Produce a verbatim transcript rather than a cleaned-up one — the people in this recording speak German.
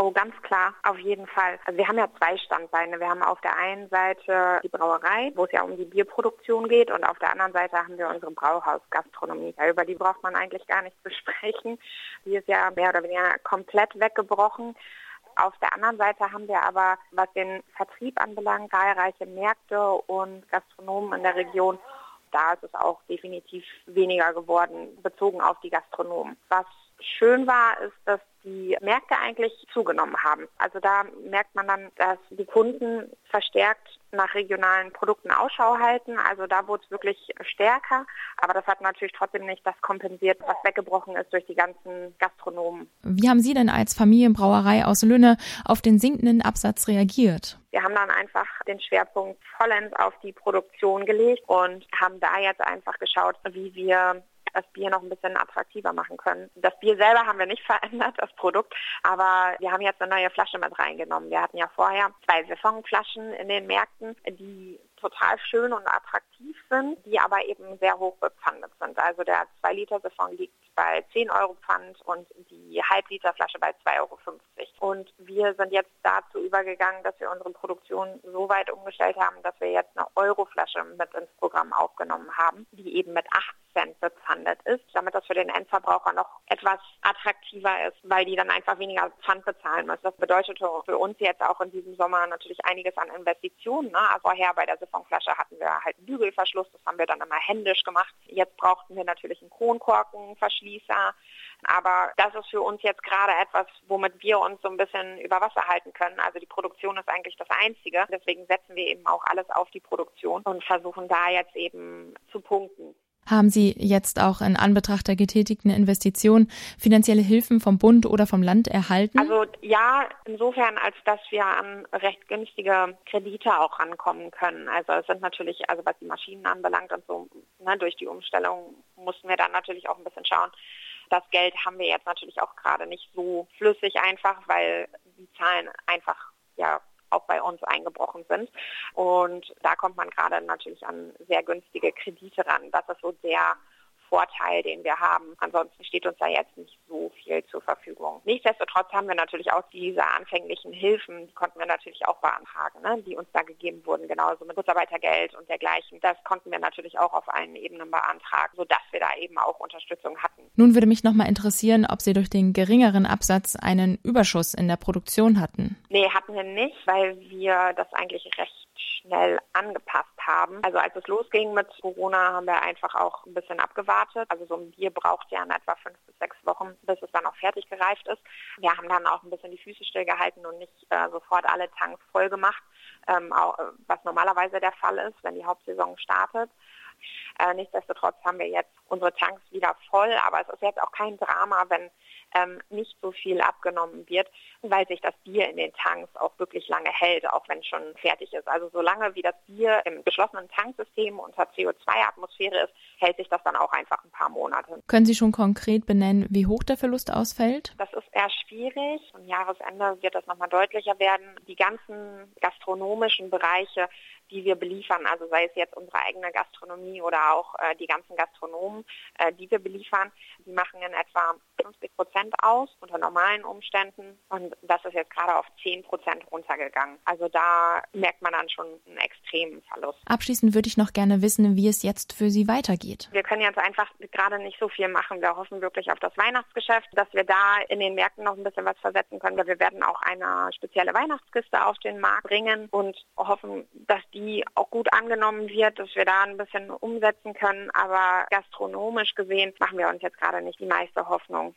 Oh, ganz klar, auf jeden Fall. Also wir haben ja zwei Standbeine. Wir haben auf der einen Seite die Brauerei, wo es ja um die Bierproduktion geht, und auf der anderen Seite haben wir unsere Brauhausgastronomie. Ja, über die braucht man eigentlich gar nicht zu sprechen. Die ist ja mehr oder weniger komplett weggebrochen. Auf der anderen Seite haben wir aber, was den Vertrieb anbelangt, zahlreiche Märkte und Gastronomen in der Region. Da ist es auch definitiv weniger geworden, bezogen auf die Gastronomen. Was schön war, ist, dass die Märkte eigentlich zugenommen haben. Also da merkt man dann, dass die Kunden verstärkt nach regionalen Produkten Ausschau halten. Also da wurde es wirklich stärker. Aber das hat natürlich trotzdem nicht das kompensiert, was weggebrochen ist durch die ganzen Gastronomen. Wie haben Sie denn als Familienbrauerei aus Lünne auf den sinkenden Absatz reagiert? Wir haben dann einfach den Schwerpunkt vollends auf die Produktion gelegt und haben da jetzt einfach geschaut, wie wir das Bier noch ein bisschen attraktiver machen können. Das Bier selber haben wir nicht verändert, das Produkt, aber wir haben jetzt eine neue Flasche mit reingenommen. Wir hatten ja vorher zwei Siphonflaschen in den Märkten, die total schön und attraktiv sind, die aber eben sehr hoch bepfandet sind. Also der zwei Liter Siphon liegt bei zehn Euro Pfand und die Halb-Liter-Flasche bei zwei Euro fünfzig. Und wir sind jetzt dazu übergegangen, dass wir unsere Produktion so weit umgestellt haben, dass wir jetzt eine Euro-Flasche mit ins Programm aufgenommen haben, die eben mit acht Cent bepfandet ist, damit das für den Endverbraucher noch etwas attraktiver ist, weil die dann einfach weniger Pfand bezahlen müssen. Das bedeutet für uns jetzt auch in diesem Sommer natürlich einiges an Investitionen. Ne? Also vorher bei der Siphonflasche hatten wir halt einen Bügelverschluss, das haben wir dann immer händisch gemacht. Jetzt brauchten wir natürlich einen Kronkorkenverschließer. Aber das ist für uns jetzt gerade etwas, womit wir uns so ein bisschen über Wasser halten können. Also die Produktion ist eigentlich das Einzige. Deswegen setzen wir eben auch alles auf die Produktion und versuchen da jetzt eben zu punkten. Haben Sie jetzt auch in Anbetracht der getätigten Investitionen finanzielle Hilfen vom Bund oder vom Land erhalten? Also ja, insofern, als dass wir an recht günstige Kredite auch rankommen können. Also es sind natürlich, also was die Maschinen anbelangt und so, ne, durch die Umstellung mussten wir dann natürlich auch ein bisschen schauen. Das Geld haben wir jetzt natürlich auch gerade nicht so flüssig einfach, weil die Zahlen einfach ja auch bei uns eingebrochen sind. Und da kommt man gerade natürlich an sehr günstige Kredite ran. Das ist so der Vorteil, den wir haben. Ansonsten steht uns da jetzt nicht so viel zur Verfügung. Nichtsdestotrotz haben wir natürlich auch diese anfänglichen Hilfen, die konnten wir natürlich auch beantragen, ne, die uns da gegeben wurden, genauso mit Kurzarbeitergeld und dergleichen. Das konnten wir natürlich auch auf allen Ebenen beantragen, sodass wir da eben auch Unterstützung hatten. Nun würde mich nochmal interessieren, ob Sie durch den geringeren Absatz einen Überschuss in der Produktion hatten. Nee, hatten wir nicht, weil wir das eigentlich recht schnell angepasst haben. Also als es losging mit Corona, haben wir einfach auch ein bisschen abgewartet. Also so ein Bier braucht ja in etwa fünf bis sechs Wochen, bis es dann auch fertig gereift ist. Wir haben dann auch ein bisschen die Füße stillgehalten und nicht äh, sofort alle Tanks voll gemacht, ähm, auch, was normalerweise der Fall ist, wenn die Hauptsaison startet. Äh, nichtsdestotrotz haben wir jetzt unsere Tanks wieder voll, aber es ist jetzt auch kein Drama, wenn ähm, nicht so viel abgenommen wird, weil sich das Bier in den Tanks auch wirklich lange hält, auch wenn es schon fertig ist. Also solange wie das Bier im geschlossenen Tanksystem unter C O zwei Atmosphäre ist, hält sich das dann auch einfach ein paar Monate. Können Sie schon konkret benennen, wie hoch der Verlust ausfällt? Das ist eher schwierig. Am Jahresende wird das nochmal deutlicher werden. Die ganzen gastronomischen Bereiche, die wir beliefern, also sei es jetzt unsere eigene Gastronomie oder auch äh, die ganzen Gastronomen, äh, die wir beliefern, die machen in etwa fünfzig Prozent aus unter normalen Umständen und das ist jetzt gerade auf zehn Prozent runtergegangen. Also da merkt man dann schon einen extremen Verlust. Abschließend würde ich noch gerne wissen, wie es jetzt für Sie weitergeht. Wir können jetzt einfach gerade nicht so viel machen. Wir hoffen wirklich auf das Weihnachtsgeschäft, dass wir da in den Märkten noch ein bisschen was versetzen können. Wir werden auch eine spezielle Weihnachtskiste auf den Markt bringen und hoffen, dass die auch gut angenommen wird, dass wir da ein bisschen umsetzen können. Aber gastronomisch gesehen machen wir uns jetzt gerade nicht die meiste Hoffnung.